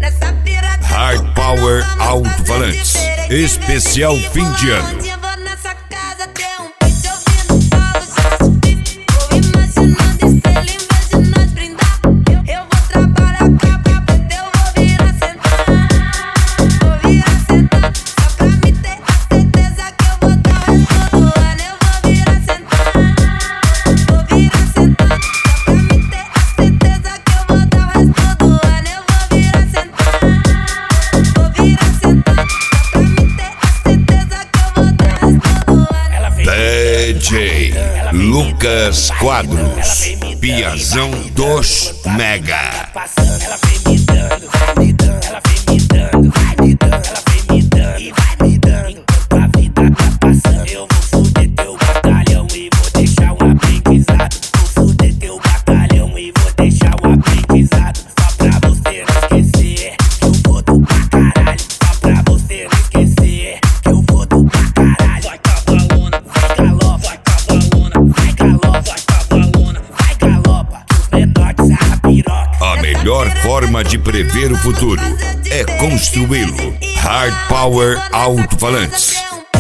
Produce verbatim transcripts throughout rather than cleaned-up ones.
Hard Power Alto-Falantes, especial fim de ano. D J Lucas Quadros, Piazão dos Mega. Ela vem me dando, vai me dando, ela vem me dando, vai me dando, ela vem me dando e vai me dando. Enquanto a vida tá passando, eu vou fuder teu batalhão e vou deixar um aprendizado. Vou fuder teu batalhão e vou deixar um aprendizado. Só pra você não esquecer que eu vou do pra caralho. Só pra você não esquecer que eu vou do pra caralho. Vai cavalona, vai galopa, vai cavalona, vai galopa, vai cavalona, vai galopa. Que os menores sarra piroca. A melhor forma de prever o futuro é construí-lo. Hard Power Alto-Falantes.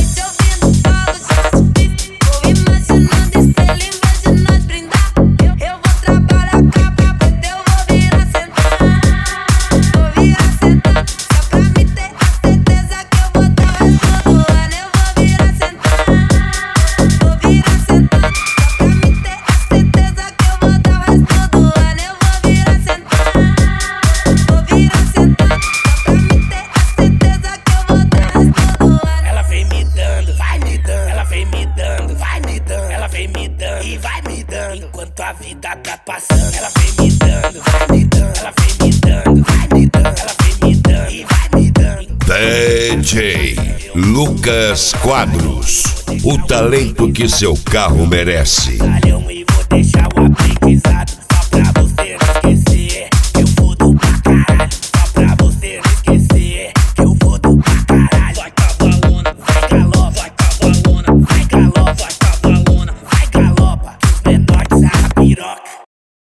E vai me dando, enquanto a vida tá passando. Ela vem me dando, vai me dando, ela vem me dando, vai me dando, ela vem me dando e vai me dando. D J Lucas Quadros, o talento que seu carro merece. E vou deixar o aprendizado.